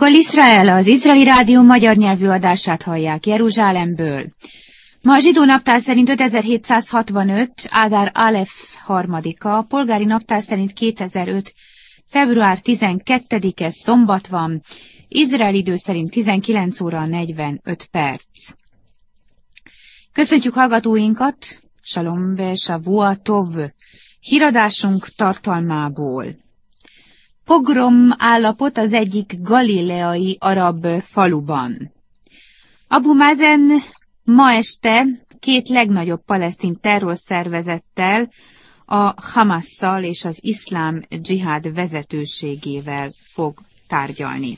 Kol Israel, az Izraeli Rádió magyar nyelvű adását hallják Jeruzsálemből. Ma a zsidó naptár szerint 5765. Ádár Alef harmadika, polgári naptár szerint 2005. február 12-e szombat van, Izrael idő szerint 19 óra 45 perc. Köszöntjük hallgatóinkat, Shalom ve Shavua Tov, híradásunk tartalmából. Pogrom állapot az egyik galileai arab faluban. Abu Mazen ma este két legnagyobb palesztin terrorszervezettel, a Hamasszal és az iszlám dzsihád vezetőségével fog tárgyalni.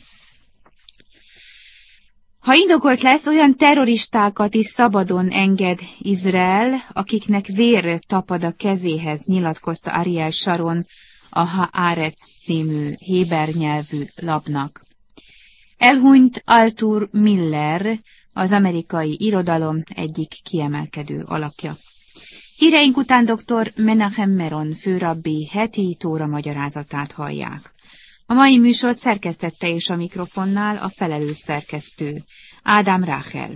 Ha indokolt lesz, olyan terroristákat is szabadon enged Izrael, akiknek vér tapad a kezéhez, nyilatkozta Ariel Sharon a Haaretz című héber nyelvű lapnak. Elhunyt Arthur Miller, az amerikai irodalom egyik kiemelkedő alakja. Híreink után dr. Menachem Meron főrabbi heti tóra magyarázatát hallják. A mai műsort szerkesztette és a mikrofonnál a felelős szerkesztő, Ádám Ráhel.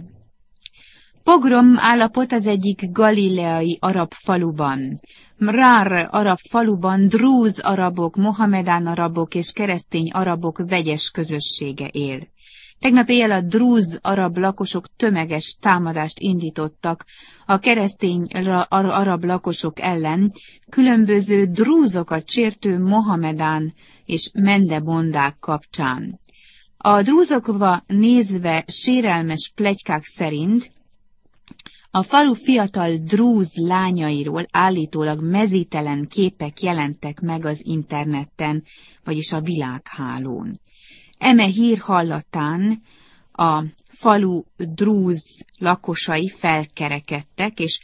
Pogrom állapot az egyik galileai arab faluban. Mrár arab faluban drúz arabok, mohamedán arabok és keresztény arabok vegyes közössége él. Tegnap éjjel a drúz arab lakosok tömeges támadást indítottak a keresztény arab lakosok ellen, különböző drúzokat sértő mohamedán és mendebondák kapcsán. A drúzokra nézve sérelmes pletykák szerint a falu fiatal drúz lányairól állítólag mezítelen képek jelentek meg az interneten, vagyis a világhálón. Eme hír hallatán a falu drúz lakosai felkerekedtek, és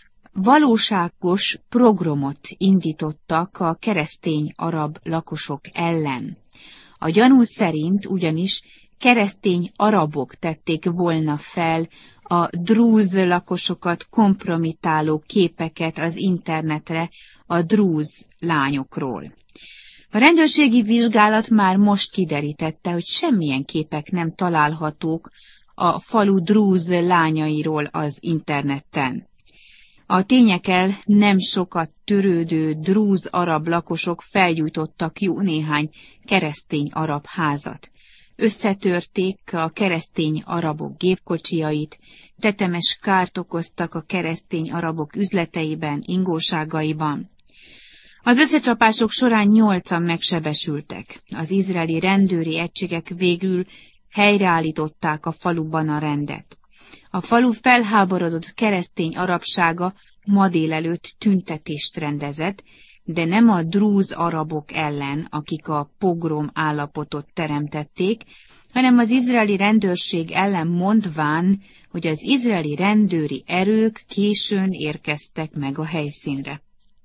valóságos progromot indítottak a keresztény arab lakosok ellen. A gyanú szerint ugyanis keresztény arabok tették volna fel a drúz lakosokat kompromitáló képeket az internetre a drúz lányokról. A rendőrségi vizsgálat már most kiderítette, hogy semmilyen képek nem találhatók a falu drúz lányairól az interneten. A tényekkel nem sokat törődő drúz arab lakosok felgyújtottak jó néhány keresztény arab házat. Összetörték a keresztény arabok gépkocsijait, tetemes kárt okoztak a keresztény arabok üzleteiben, ingóságaiban. Az összecsapások során 8-an megsebesültek. Az izraeli rendőri egységek végül helyreállították a faluban a rendet. A falu felháborodott keresztény arabsága ma délelőtt tüntetést rendezett, de nem a drúz arabok ellen, akik a pogrom állapotot teremtették, hanem az izraeli rendőrség ellen, mondván, hogy az izraeli rendőri erők későn érkeztek meg a helyszínre.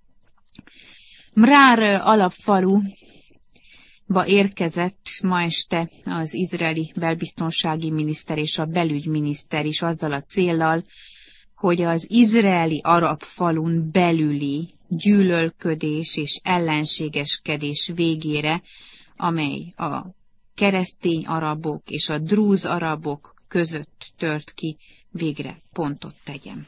Mrár alapfaluba érkezett ma este az izraeli belbiztonsági miniszter és a belügyminiszter is azzal a céllal, hogy az izraeli arab falun belüli gyűlölködés és ellenségeskedés végére, amely a keresztény arabok és a drúz arabok között tört ki, végre pontot tegyen.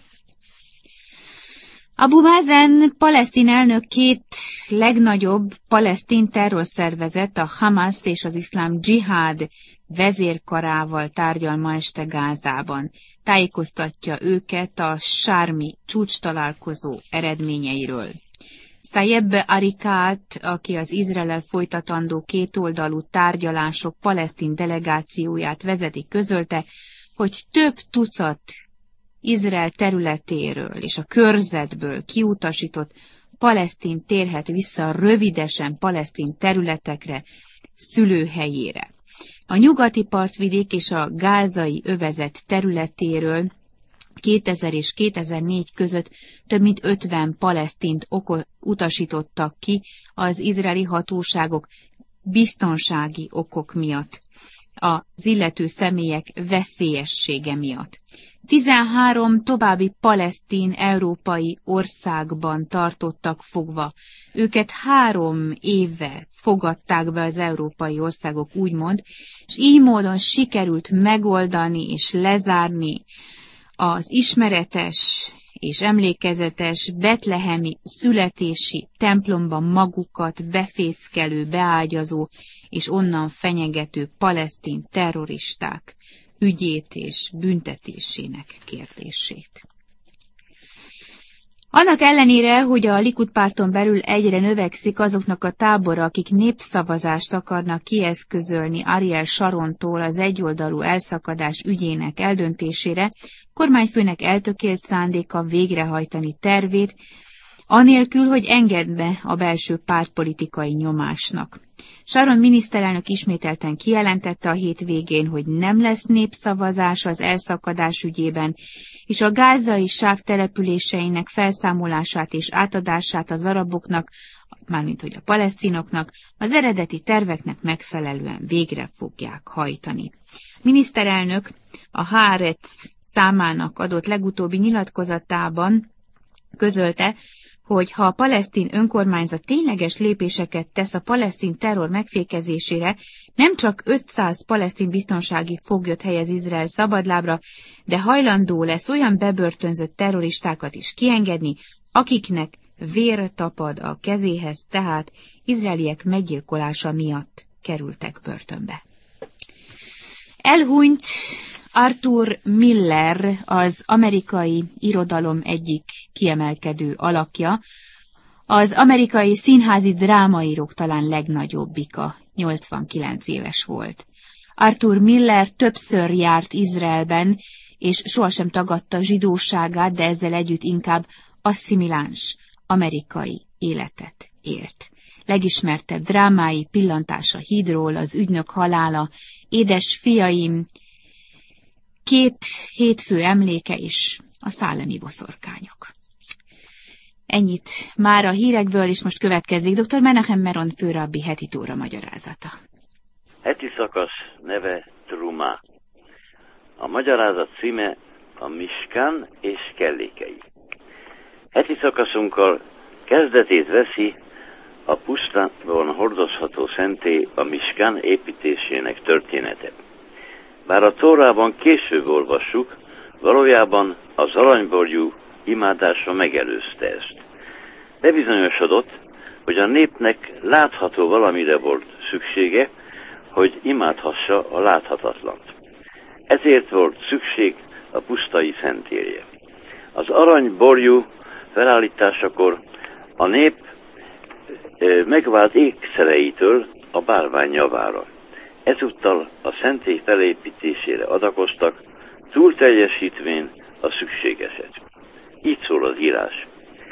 Abu Mazen palesztin elnök két legnagyobb palesztin terrorszervezet, a Hamaszt és az iszlám dzsihád vezérkarával tárgyal ma este Gázában. Tájékoztatja őket a sármi csúcstalálkozó eredményeiről. Szayeb Arikat, aki az Izraellel folytatandó kétoldalú tárgyalások palesztin delegációját vezeti, közölte, hogy több tucat Izrael területéről és a körzetből kiutasított palesztin térhet vissza rövidesen palesztin területekre, szülőhelyére. A nyugati partvidék és a gázai övezet területéről 2000 és 2004 között több mint 50 palesztint utasítottak ki az izraeli hatóságok biztonsági okok miatt, az illető személyek veszélyessége miatt. 13 további palesztin európai országban tartottak fogva. Őket 3 éve fogadták be az európai országok, úgymond, és így módon sikerült megoldani és lezárni az ismeretes és emlékezetes betlehemi születési templomban magukat befészkelő, beágyazó és onnan fenyegető palesztin terroristák ügyét és büntetésének kérdését. Annak ellenére, hogy a Likud párton belül egyre növekszik azoknak a tábora, akik népszavazást akarnak kieszközölni Ariel Sharontól az egyoldalú elszakadás ügyének eldöntésére, kormányfőnek eltökélt szándéka végrehajtani tervét, anélkül, hogy enged be a belső pártpolitikai nyomásnak. Sharon miniszterelnök ismételten kijelentette a hétvégén, hogy nem lesz népszavazás az elszakadás ügyében, és a gázai sáv településeinek felszámolását és átadását az araboknak, mármint hogy a palesztinoknak, az eredeti terveknek megfelelően végre fogják hajtani. Miniszterelnök a Haaretz számának adott legutóbbi nyilatkozatában közölte, hogy ha a palesztin önkormányzat tényleges lépéseket tesz a palesztin terror megfékezésére, nem csak 500 palesztin biztonsági foglyot helyez Izrael szabadlábra, de hajlandó lesz olyan bebörtönzött terroristákat is kiengedni, akiknek vér tapad a kezéhez, tehát izraeliek meggyilkolása miatt kerültek börtönbe. Elhunyt Arthur Miller, az amerikai irodalom egyik kiemelkedő alakja, az amerikai színházi drámaírók talán legnagyobbika, 89 éves volt. Arthur Miller többször járt Izraelben, és sohasem tagadta zsidóságát, de ezzel együtt inkább asszimiláns amerikai életet élt. Legismertebb drámái Pillantás a hídról, Az ügynök halála, Édes fiaim, 2 hétfő emléke és a szálemi boszorkányok. Ennyit már a hírekből, és most következik dr. Menachem Meron főrabbi heti tóra magyarázata. Heti szakasz neve Truma. A magyarázat címe a Miskán és kellékei. Heti szakaszunkkal kezdetét veszi a pusztában hordozható szentély, a Miskán építésének története. Bár a Tórában később olvassuk, valójában az aranyborjú imádása megelőzte ezt. Bebizonyosodott, hogy a népnek látható valamire volt szüksége, hogy imádhassa a láthatatlant. Ezért volt szükség a pusztai szentélye. Az aranyborjú felállításakor a nép megvált ékszereitől a bálvány javára. Ezúttal a szentély felépítésére adakoztak, túlteljesítvén a szükségeset. Így szól az írás.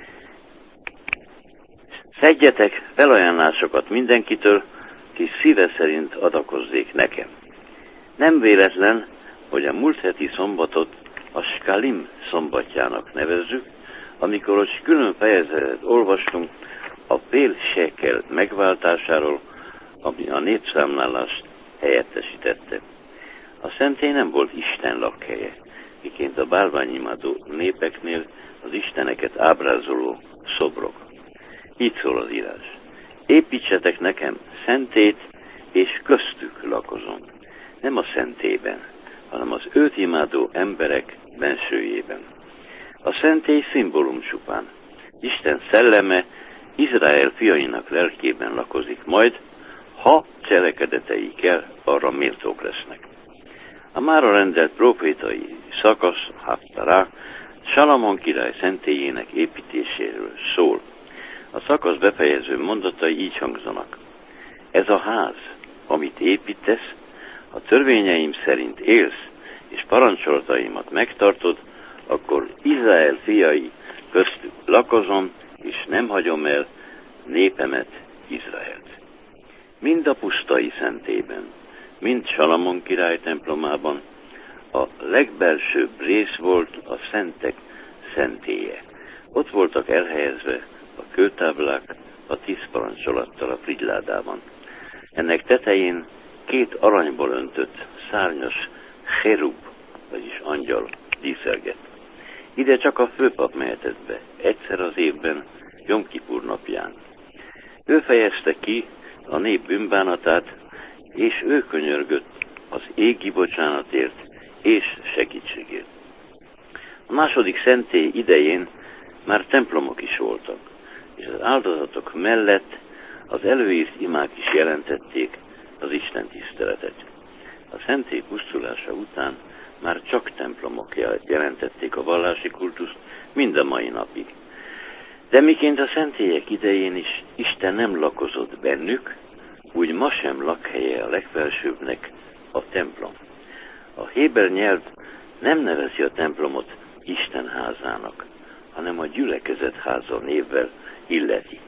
Szedjetek felajánlásokat mindenkitől, ki szíve szerint adakozzék nekem. Nem véletlen, hogy a múlt heti szombatot a Skalim szombatjának nevezzük, amikor egy külön fejezetet olvastunk a fél sekel megváltásáról, ami a népszámlálást helyettesítette. A szentély nem volt Isten lakhelye, miként a bálványimádó népeknél az isteneket ábrázoló szobrok. Így szól az írás. Építsetek nekem szentélyt, és köztük lakozom. Nem a szentélyben, hanem az őt imádó emberek bensőjében. A szentély szimbólum csupán. Isten szelleme Izrael fiainak lelkében lakozik majd, ha cselekedeteikkel arra méltók lesznek. A mára rendelt profétai szakasz, Haftarah, Salamon király szentélyének építéséről szól. A szakasz befejező mondatai így hangzanak. Ez a ház, amit építesz, ha törvényeim szerint élsz, és parancsolataimat megtartod, akkor Izrael fiai köztük lakozom, és nem hagyom el népemet, Izraelt. Mind a pusztai szentében, mind Salamon király templomában a legbelsőbb rész volt a szentek szentélye. Ott voltak elhelyezve a kőtáblák a 10 parancsolattal a frigyládában. Ennek tetején 2 aranyból öntött szárnyas cherub, vagyis angyal díszelgett. Ide csak a főpap mehetett be, egyszer az évben, Jom Kipur napján. Ő fejezte ki a nép bűnbánatát, és ő könyörgött az égi bocsánatért és segítségért. A második szentély idején már templomok is voltak, és az áldozatok mellett az előírt imák is jelentették az Isten tiszteletet. A szentély pusztulása után már csak templomok jelentették a vallási kultuszt mind a mai napig. De miként a szentélyek idején is Isten nem lakozott bennük, úgy ma sem lakhelye a legfelsőbbnek a templom. A héber nyelv nem nevezi a templomot Isten házának, hanem a gyülekezet háza névvel illeti.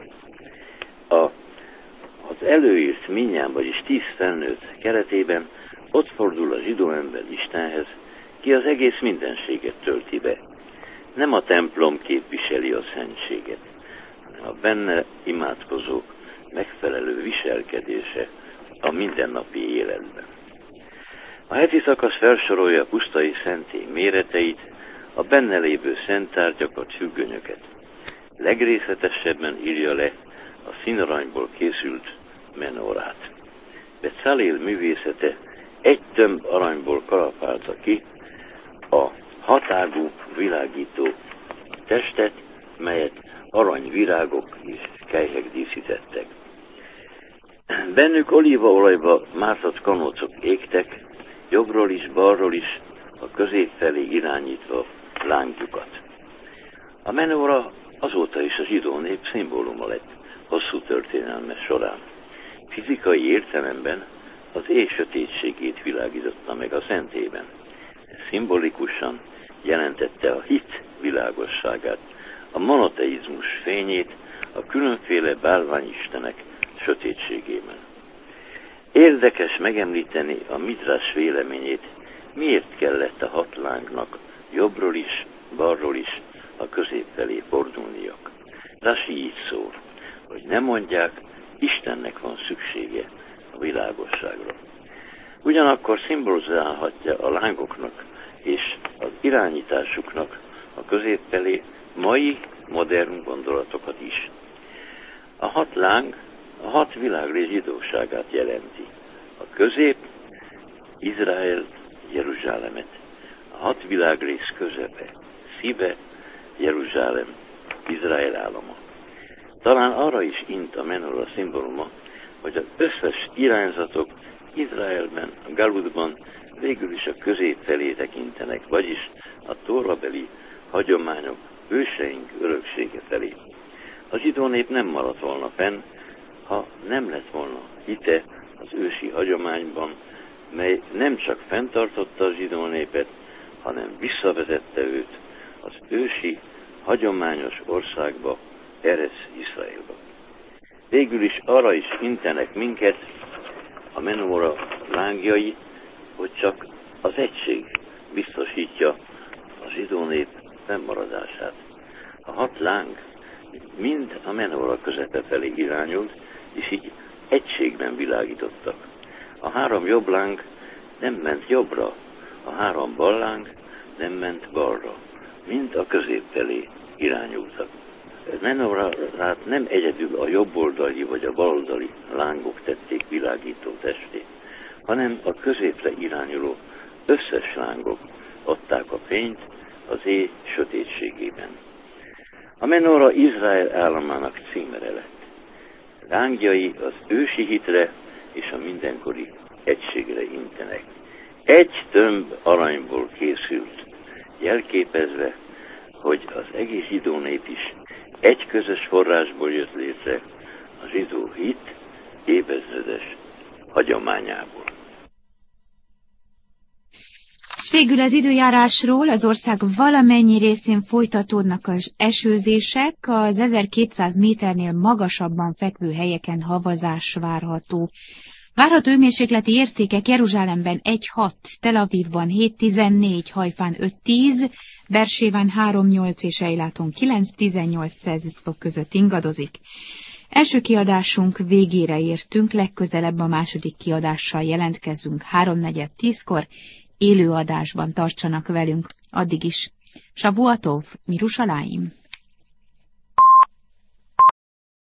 Az előírt minnyám, vagyis 10 felnőtt keretében ott fordul a zsidó ember Istenhez, ki az egész mindenséget tölti be. Nem a templom képviseli a szentséget, hanem a benne imádkozók megfelelő viselkedése a mindennapi életben. A heti szakasz felsorolja a pusztai szentély méreteit, a benne lévő szenttárgyakat, függönyöket. Legrészletesebben írja le a színaranyból készült menorát. Becaleel művészete egy tömb aranyból kalapálta ki a hatágú világító testet, melyet aranyvirágok és kelyhek díszítettek. Bennük olívaolajba mártott kanócok égtek, jobbról is, balról is, a közép felé irányítva lángjukat. A menóra azóta is a zsidó nép szimbóluma lett hosszú történelme során. Fizikai értelemben az éj sötétségét világította meg a szentélyben. Szimbolikusan jelentette a hit világosságát, a monoteizmus fényét a különféle bálványistenek sötétségében. Érdekes megemlíteni a Midrash véleményét, miért kellett a 6 lángnak jobbról is, balról is a közép felé fordulniak. Rashi így szól, hogy nem mondják, Istennek van szüksége a világosságra. Ugyanakkor szimbolizálhatja a lángoknak és az irányításuknak a közép felé mai modern gondolatokat is. A 6 láng a 6 világrész zsidóságát jelenti. A közép Izrael, Jeruzsálemet. A 6 világrész közepe, szíve, Jeruzsálem, Izrael állama. Talán arra is int a menora szimbóluma, hogy az összes irányzatok Izraelben, a Galudban végül is a közép felé tekintenek, vagyis a tórabeli hagyományok őseink öröksége felé. A zsidó nép nem maradt volna fenn, ha nem lett volna hite az ősi hagyományban, mely nem csak fenntartotta a zsidó népet, hanem visszavezette őt az ősi, hagyományos országba, Erec Iszraélba. Végül is arra is intenek minket a menóra lángjai, hogy csak az egység biztosítja a zsidó nép fennmaradását. A 6 láng mind a menóra közepe felé irányult, és így egységben világítottak. A 3 jobb láng nem ment jobbra, a 3 bal láng nem ment balra, mind a közép felé irányultak. Menorát nem egyedül a jobboldali vagy a baloldali lángok tették világító testét, hanem a középre irányuló összes lángok adták a fényt az éj sötétségében. A menora Izrael államának címere lett. Lángjai az ősi hitre és a mindenkori egységre intenek. Egy tömb aranyból készült, jelképezve, hogy az egész zsidó nép is egy közös forrásból jött létre, a zsidó hit évezredes hagyományából. És végül az időjárásról: az ország valamennyi részén folytatódnak az esőzések, az 1200 méternél magasabban fekvő helyeken havazás várható. Várható hőmérsékleti értékek: Jeruzsálemben 1-6, Tel Avivban 7-14, Hajfán 5-10, Bersében 3-8 és Eiláton 9-18 Celsius fok között ingadozik. Első kiadásunk végére értünk, legközelebb a második kiadással jelentkezünk 3-4-10-kor. élőadásban tartsanak velünk. Addig is. Shavuatov, Mirushalayim!